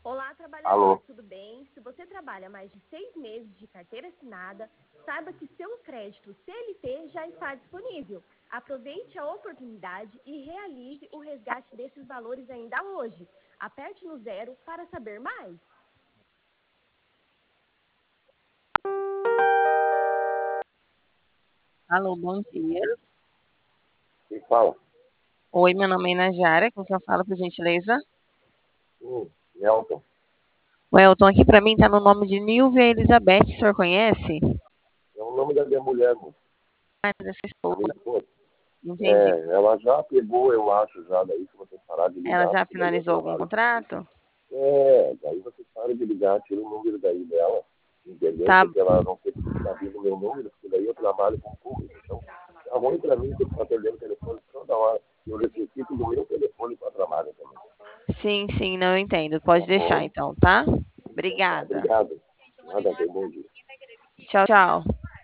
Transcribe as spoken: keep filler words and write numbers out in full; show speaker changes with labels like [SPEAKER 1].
[SPEAKER 1] Olá,
[SPEAKER 2] Alô?
[SPEAKER 1] trabalhador, tudo bem? Se você trabalha mais de seis meses de carteira assinada, saiba que seu crédito C L T já está disponível. Aproveite a oportunidade e realize o resgate desses valores ainda hoje. Aperte no zero para saber mais.
[SPEAKER 3] Alô, bom dia.
[SPEAKER 2] Quem fala?
[SPEAKER 3] Oi, meu nome é Inajara, com quem eu falo, por gentileza?
[SPEAKER 2] Hum, Nelton.
[SPEAKER 3] O Elton aqui pra mim tá no nome de Nilvia Elizabeth, o senhor conhece?
[SPEAKER 2] É o nome da minha mulher, moço.
[SPEAKER 3] Ah, da sua
[SPEAKER 2] Da minha
[SPEAKER 3] esposa.
[SPEAKER 2] esposa.
[SPEAKER 3] Entendi.
[SPEAKER 2] É, ela já pegou, eu acho, já daí, se vocês pararem de
[SPEAKER 3] Ela
[SPEAKER 2] ligar,
[SPEAKER 3] já
[SPEAKER 2] porque daí eu
[SPEAKER 3] finalizou algum
[SPEAKER 2] trabalho.
[SPEAKER 3] contrato?
[SPEAKER 2] É, daí vocês param de ligar, tira o número daí dela, entendeu?
[SPEAKER 3] Tá,
[SPEAKER 2] Porque ela não sei se está vindo o meu número, porque daí eu trabalho com público, então tá ruim pra mim ter que estar atendendo o telefone toda hora. Eu necessito do meu telefone para trabalho também.
[SPEAKER 3] sim, sim, não entendo.
[SPEAKER 2] Tá
[SPEAKER 3] Pode deixar
[SPEAKER 2] bom?
[SPEAKER 3] então, tá?
[SPEAKER 2] Então tá,
[SPEAKER 3] Obrigada.
[SPEAKER 2] obrigado. Nada, bem, bom dia.
[SPEAKER 3] Tchau, tchau.